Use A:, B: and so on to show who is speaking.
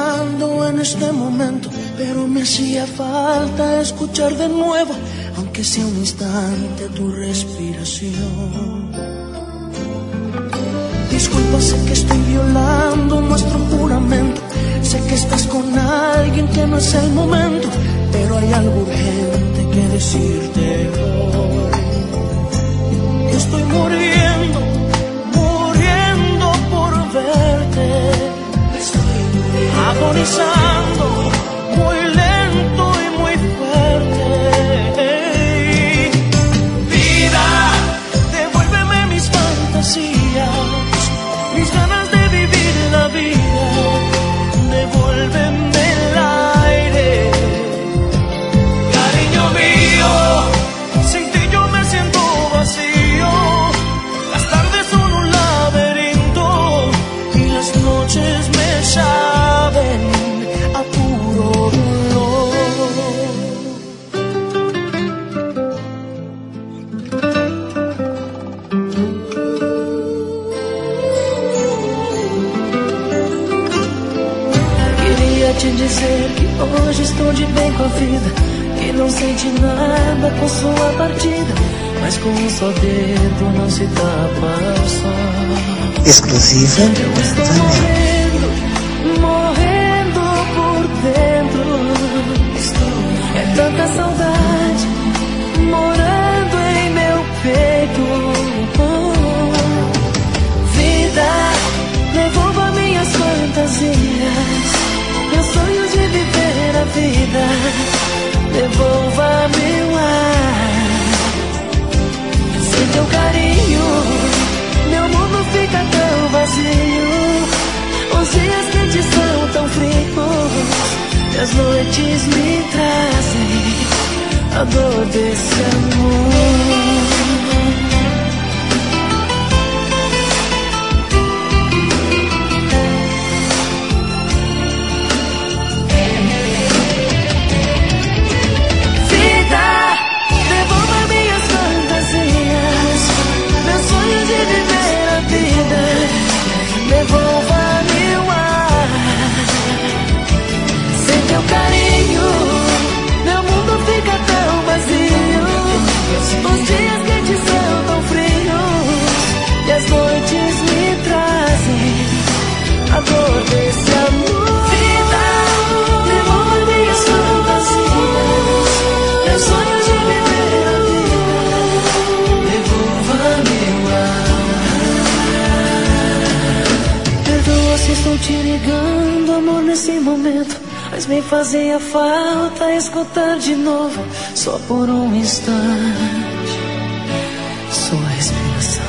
A: violando en este momento, pero me hacía falta escuchar de nuevo, aunque sea un instante, tu respiración. Disculpa, sé que estoy violando nuestro juramento, sé que estás con alguien que no es el momento, pero hay algo urgente que decirte hoy. Estoy muriendo, muriendo por verte. Estoy muriendo, agonizando, muy lento y muy fuerte. Vida, devuélveme mis fantasías, mis ganas de vivir la vida. Devuélveme el aire, cariño mío. Sin ti yo me siento vacío. Las tardes son un laberinto y las noches me saben a puro dolor. Queria te dizer que hoje estou de bem com a vida, que não sente nada com sua partida, mas com um só dedo não se tapa o sol.
B: Exclusiva.
A: Eu estou morrendo, morrendo por dentro. É tanta saudade morando em meu peito. Vida, devolva minhas fantasias, meus sonhos de viver a vida. Devolva-me o ar. Sem teu carinho, meu mundo fica tão vazio. Os dias quentes são tão frios e as noites me trazem a dor desse amor. Devolva-me o ar. Sem teu carinho, meu mundo fica tão vazio. Os dias quentes são tão frios e as noites me trazem a dor desse amor. Vida, devolva minhas fantasias, meus sonhos de viver a vida. Devolva-me o ar. Se estou te ligando, amor, nesse momento, mas me fazia falta escutar de novo, só por um instante, sua respiração.